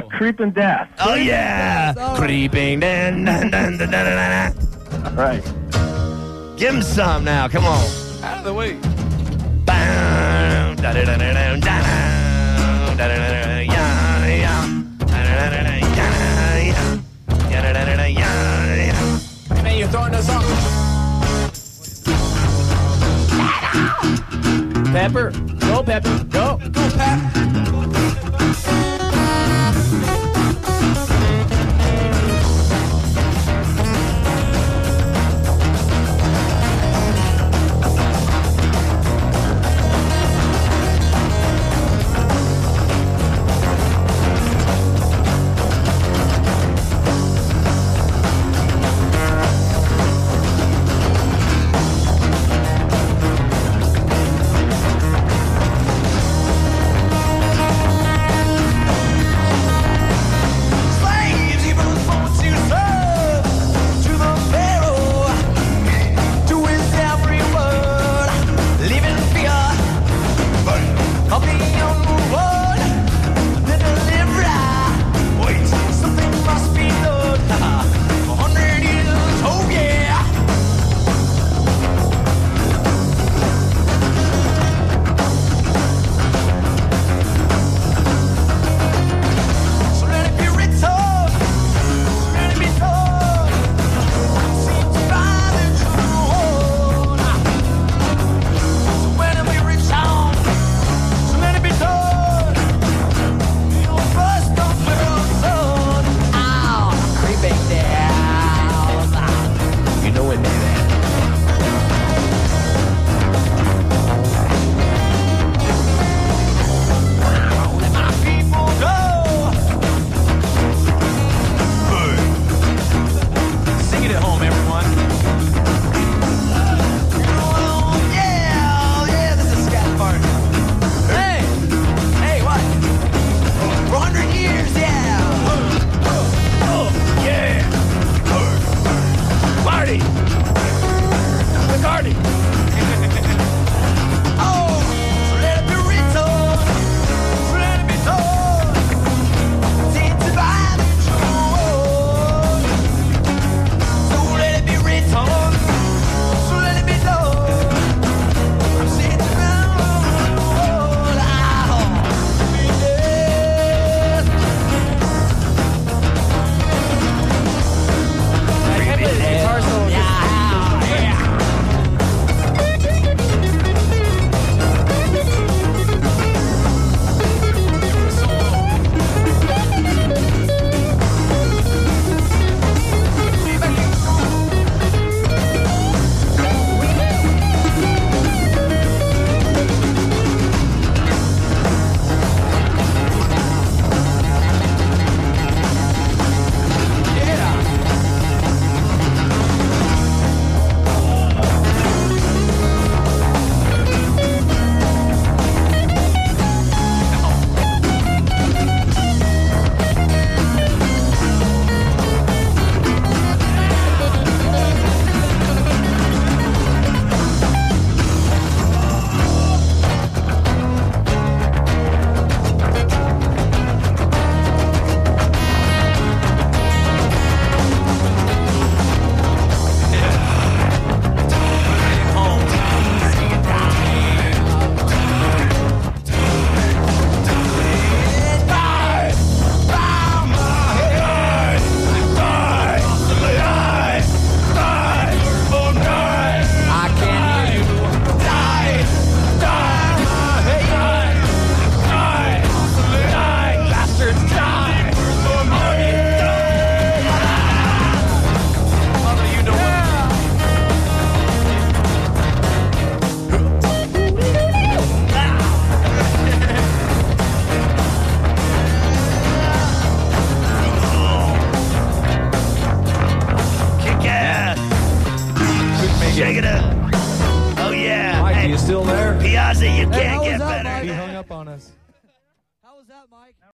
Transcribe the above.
Creeping Death. Oh, yeah. Yes, Creeping. Dun, dun, dun, dun, dun, dun, dun. Right. Give him some now. Come on. Out of the way. Bam. Da, da, da, da, da, da, da, da, da, da, yeah, yeah. Da, da, da, da, da, yeah, yeah. Yeah, da, da, da, da, yeah, yeah. Hey, man, you're throwing us off. Pepper. Go, Pepper. Go. Go, Pep. Shake it up. Oh, yeah. Mike, Hey, are you still there? Piazza, you Hey, can't how get was that, better. Mike? He hung up on us. How was that, Mike?